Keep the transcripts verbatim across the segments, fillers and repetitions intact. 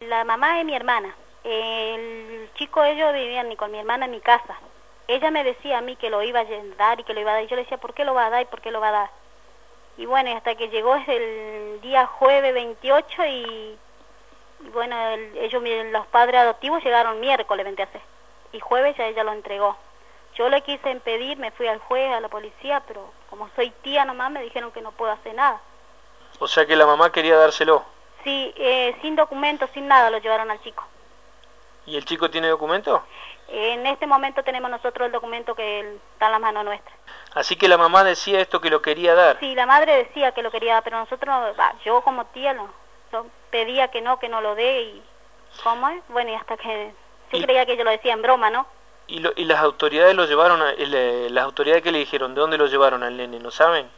La mamá es mi hermana. El chico, ellos vivían ni con mi hermana en mi casa. Ella me decía a mí que lo iba a dar y que lo iba a dar. Y yo le decía, ¿por qué lo va a dar y por qué lo va a dar? Y bueno, hasta que llegó el día jueves veintiocho y, y bueno, el, ellos, los padres adoptivos llegaron miércoles veintiocho. Y jueves ya ella lo entregó. Yo le quise impedir, me fui al juez, a la policía, pero como soy tía nomás me dijeron que no puedo hacer nada. O sea que la mamá quería dárselo. Sí, eh, sin documentos, sin nada lo llevaron al chico. ¿Y el chico tiene documento? En este momento tenemos nosotros el documento que está en la mano nuestra. Así que la mamá decía esto, que lo quería dar. Sí, la madre decía que lo quería dar, pero nosotros, bah, yo como tía, no, yo pedía que no, que no lo dé y... ¿Cómo es? Bueno, y hasta que... Yo y, creía que yo lo decía en broma, ¿no? ¿Y, lo, y las autoridades lo llevaron, a, el, las autoridades que le dijeron, ¿de dónde lo llevaron al nene? ¿No saben?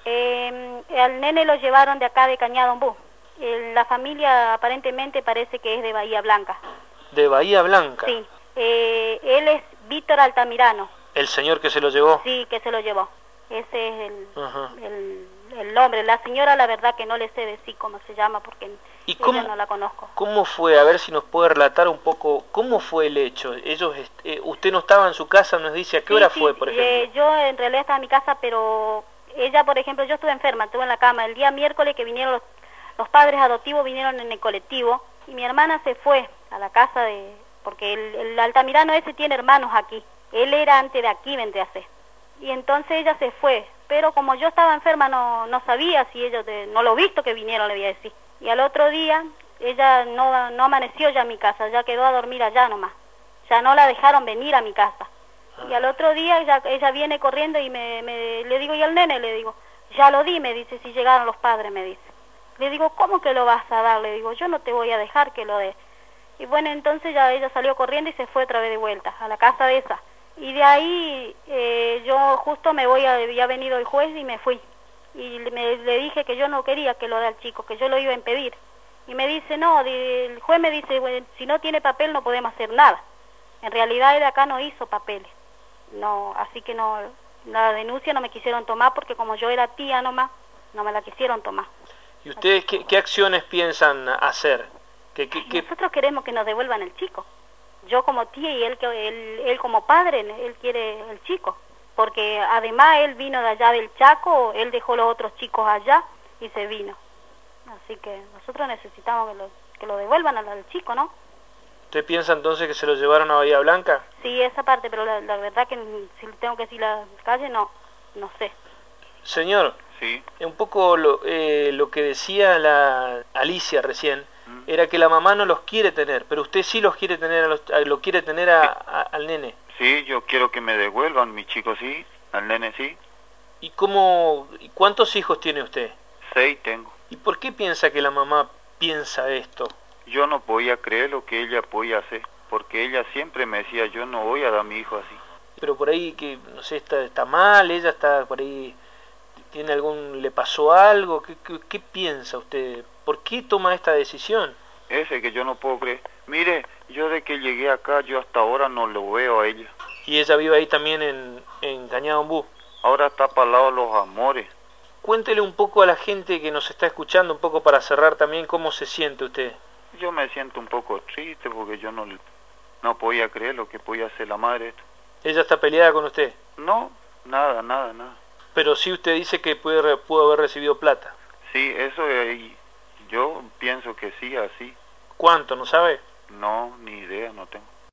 Eh, al nene lo llevaron de acá de Cañadombú. Eh, la familia aparentemente parece que es de Bahía Blanca. ¿De Bahía Blanca? Sí. Eh, él es Víctor Altamirano. ¿El señor que se lo llevó? Sí, que se lo llevó. Ese es el, el, el nombre. La señora, la verdad que no le sé decir cómo se llama porque ¿Y ella cómo, no la conozco. ¿Cómo fue? A ver si nos puede relatar un poco, ¿cómo fue el hecho? Ellos, eh, usted no estaba en su casa, nos dice, ¿a qué sí, hora sí, fue, por ejemplo? Eh, yo en realidad estaba en mi casa, pero ella, por ejemplo, yo estuve enferma, estuve en la cama. El día miércoles que vinieron los, los padres adoptivos, vinieron en el colectivo, y mi hermana se fue a la casa de... Porque el, el Altamirano ese tiene hermanos aquí. Él era antes de aquí, vendría a ser. Y entonces ella se fue. Pero como yo estaba enferma, no, no sabía si ellos... De, no lo he visto que vinieron, le voy a decir. Y al otro día, ella no, no amaneció ya en mi casa, ya quedó a dormir allá nomás. Ya no la dejaron venir a mi casa. Y al otro día ella, ella viene corriendo y me, me le digo, ¿y al nene? Le digo, ya lo di, me dice, si llegaron los padres, me dice. Le digo, ¿cómo que lo vas a dar? Le digo, yo no te voy a dejar que lo dé. Y bueno, entonces ya ella salió corriendo y se fue otra vez de vuelta a la casa de esa. Y de ahí eh, yo justo me voy, a, había venido el juez y me fui. Y me, le dije que yo no quería que lo dé al chico, que yo lo iba a impedir. Y me dice, no, el juez me dice, bueno, si no tiene papel no podemos hacer nada. En realidad él acá no hizo papeles. No, así que no, la denuncia no me quisieron tomar porque como yo era tía nomás, no me la quisieron tomar. ¿Y ustedes qué, qué acciones piensan hacer? ¿Qué, qué, qué... Nosotros queremos que nos devuelvan el chico. Yo como tía y él, él, él como padre, él quiere el chico. Porque además él vino de allá del Chaco, él dejó los otros chicos allá y se vino. Así que nosotros necesitamos que lo, que lo devuelvan al, al chico, ¿no? ¿Usted piensa entonces que se lo llevaron a Bahía Blanca? Sí, esa parte, pero la, la verdad que si tengo que decir la calle, no, no sé. Señor, sí. Un poco lo, eh, lo que decía la Alicia recién, mm. era que la mamá no los quiere tener, pero usted sí los quiere tener, a los, a, lo quiere tener a, a, al nene. Sí, yo quiero que me devuelvan, mi chico sí, al nene sí. ¿Y cómo, cuántos hijos tiene usted? Seis tengo. ¿Y por qué piensa que la mamá piensa esto? Yo no podía creer lo que ella podía hacer, porque ella siempre me decía, yo no voy a dar a mi hijo así. Pero por ahí, que no sé, está, está mal, ella está por ahí, tiene algún, le pasó algo, ¿qué, qué, qué piensa usted? ¿Por qué toma esta decisión? Ese que yo no puedo creer. Mire, yo de que llegué acá, yo hasta ahora no lo veo a ella. ¿Y ella vive ahí también en, en Cañadombú? Ahora está para el lado de los amores. Cuéntele un poco a la gente que nos está escuchando, un poco para cerrar también, ¿cómo se siente usted? Yo me siento un poco triste porque yo no, no podía creer lo que podía hacer la madre. ¿Ella está peleada con usted? No, nada, nada, nada. Pero sí usted dice que puede, pudo haber recibido plata. Sí, eso eh, yo pienso que sí, así. ¿Cuánto, no sabe? No, ni